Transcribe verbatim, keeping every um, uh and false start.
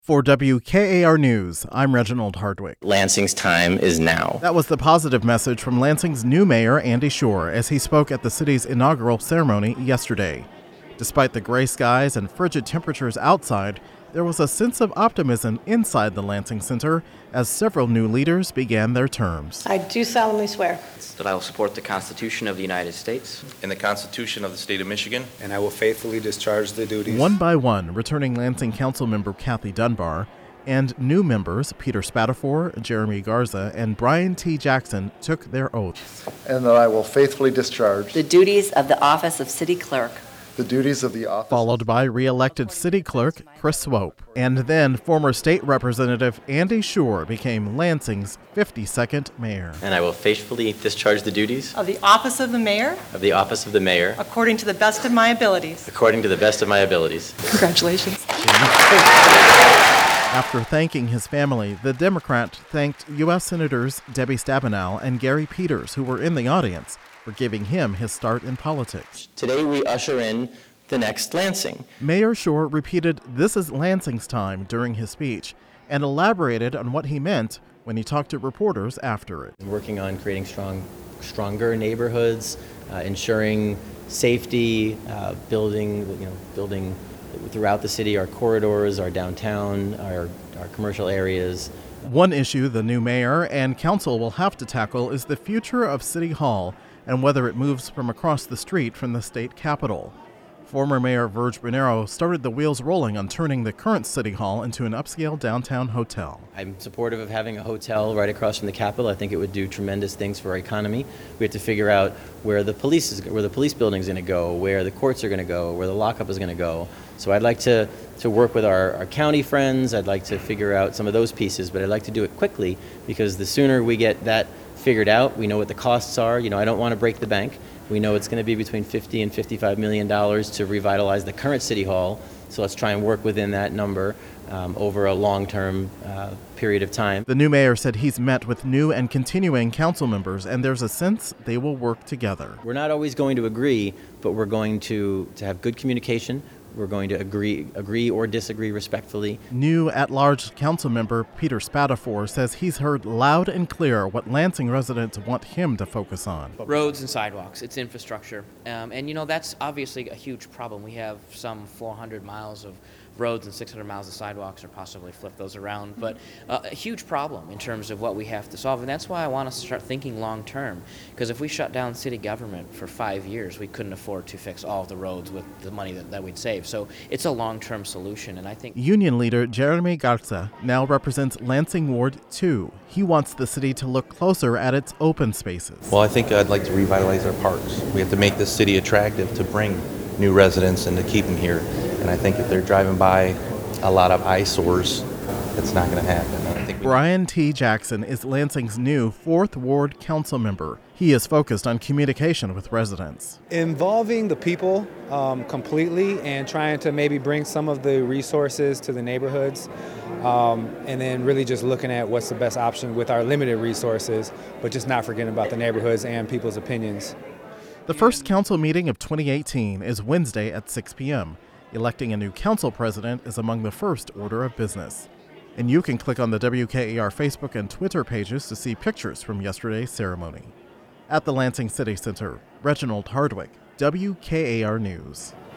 For W K A R News, I'm Reginald Hardwick. Lansing's time is now. That was the positive message from Lansing's new mayor, Andy Shore, as he spoke at the city's inaugural ceremony yesterday. Despite the gray skies and frigid temperatures outside, there was a sense of optimism inside the Lansing Center as several new leaders began their terms. I do solemnly swear that I will support the Constitution of the United States and the Constitution of the State of Michigan, and I will faithfully discharge the duties. One by one, returning Lansing Council member Kathy Dunbar and new members Peter Spatafor, Jeremy Garza, and Brian T. Jackson took their oaths. And that I will faithfully discharge the duties of the office of City Clerk. The duties of the office. Followed by re-elected City Clerk Chris Swope. And then former State Representative Andy Shore became Lansing's fifty-second mayor. And I will faithfully discharge the duties of the office of the mayor of the office of the mayor according to the best of my abilities. according to the best of my abilities. Congratulations. After thanking his family, the Democrat thanked U S Senators Debbie Stabenow and Gary Peters, who were in the audience, for giving him his start in politics. Today we usher in the next Lansing. Mayor Shore repeated "This is Lansing's time" during his speech and elaborated on what he meant when he talked to reporters after it. Working on creating strong, stronger neighborhoods, uh, ensuring safety, uh, building, you know, building throughout the city, our corridors, our downtown, our, our commercial areas. One issue the new mayor and council will have to tackle is the future of City Hall and whether it moves from across the street from the state capitol. Former Mayor Verge Bernero started the wheels rolling on turning the current City Hall into an upscale downtown hotel. I'm supportive of having a hotel right across from the Capitol. I think it would do tremendous things for our economy. We have to figure out where the police is, where the police building is going to go, where the courts are going to go, where the lockup is going to go. So I'd like to, to work with our, our county friends. I'd like to figure out some of those pieces, but I'd like to do it quickly because the sooner we get that figured out, we know what the costs are. You know, I don't want to break the bank. We know it's going to be between fifty and fifty-five million dollars to revitalize the current City Hall. So let's try and work within that number um, over a long-term uh, period of time. The new mayor said he's met with new and continuing council members, and there's a sense they will work together. We're not always going to agree, but we're going to, to have good communication. We're going to agree agree or disagree respectfully. New at-large council member Peter Spatafor says he's heard loud and clear what Lansing residents want him to focus on. Roads and sidewalks, it's infrastructure. Um, and, you know, that's obviously a huge problem. We have some four hundred miles of roads and six hundred miles of sidewalks, or possibly flip those around. But uh, a huge problem in terms of what we have to solve. And that's why I want us to start thinking long term. Because if we shut down city government for five years, we couldn't afford to fix all of the roads with the money that, that we'd save. So it's a long-term solution, and I think Union leader Jeremy Garza now represents Lansing Ward two. He wants the city to look closer at its open spaces. Well, I think I'd like to revitalize our parks. We have to make this city attractive to bring new residents and to keep them here. And I think if they're driving by a lot of eyesores, it's not going to happen. I think Brian T. Jackson is Lansing's new fourth Ward council member. He is focused on communication with residents. Involving the people um, completely and trying to maybe bring some of the resources to the neighborhoods, um, and then really just looking at what's the best option with our limited resources, but just not forgetting about the neighborhoods and people's opinions. The first council meeting of twenty eighteen is Wednesday at six p.m. Electing a new council president is among the first order of business. And you can click on the W K A R Facebook and Twitter pages to see pictures from yesterday's ceremony. At the Lansing City Center, Reginald Hardwick, W K A R News.